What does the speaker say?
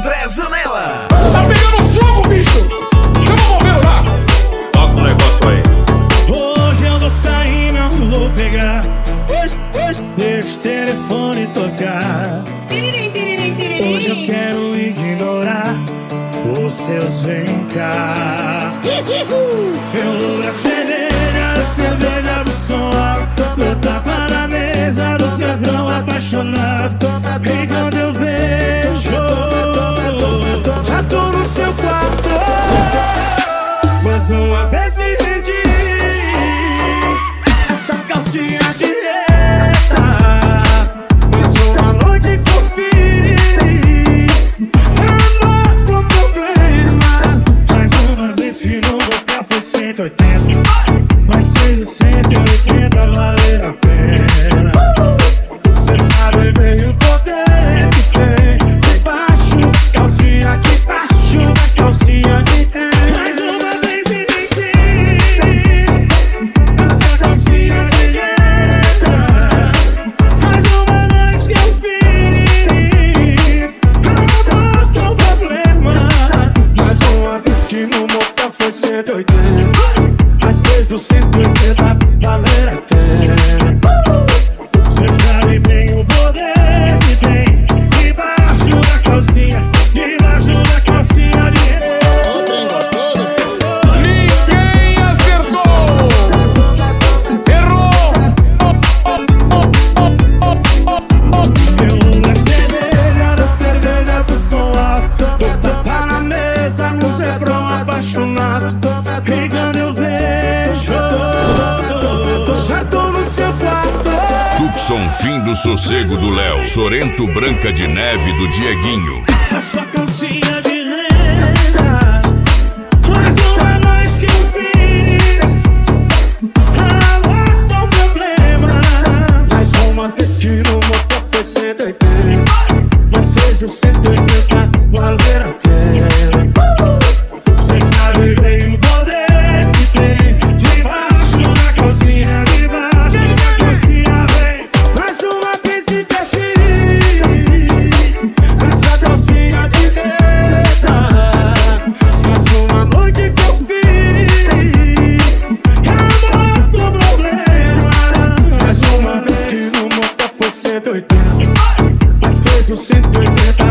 André Zanella. Tá pegando fogo, bicho! Chama o bombeiro lá! Toca o negócio aí. Hoje eu vou sair, não vou pegar. Hoje deixa o telefone tocar. Hoje eu quero ignorar os seus vem cá. Eu vou pra cerveja do som alto. Eu tapa na mesa dos gavião apaixonado. E quando eu vejo, já tô no seu quarto. Mas uma vez me rendi, essa calcinha direta. Mas uma noite que eu fiz, amor com problema. Mais uma vez que no motel foi 180, mas fez o 180 valer a pena. Cê sabe bem o poder que tem debaixo, calcinha debaixo da calcinha de tem. Mais uma vez me rendi, essa calcinha direta. Mais uma noite que eu fiz, amor com problema. Mais uma vez que no motel foi 180, mas fez o 180 valer a pena. Cê sabe bem o poder que tem debaixo da calcinha, debaixo da calcinha de Ninguém acertou! Errou! Eu da cerveja pro som alto. Tapa na mesa, no Zebrão apaixonado. E quando eu vejo, já tô no seu quarto. Tucson, fim do sossego do Léo. Sorento, Branca de Neve do Dieguinho. Essa calcinha de renda, mais uma noite que eu fiz, amor com problema. Mais uma vez que no motor foi 180, mas fez o 180 valer a pena. Cê sabe bem o poder que tem debaixo da calcinha, debaixo da calcinha, vem. Mais uma vez me perdi, essa calcinha de preta. Mais uma noite que eu fiz, amor com problema. Mais uma vez que no motor foi 180, mas fez o 180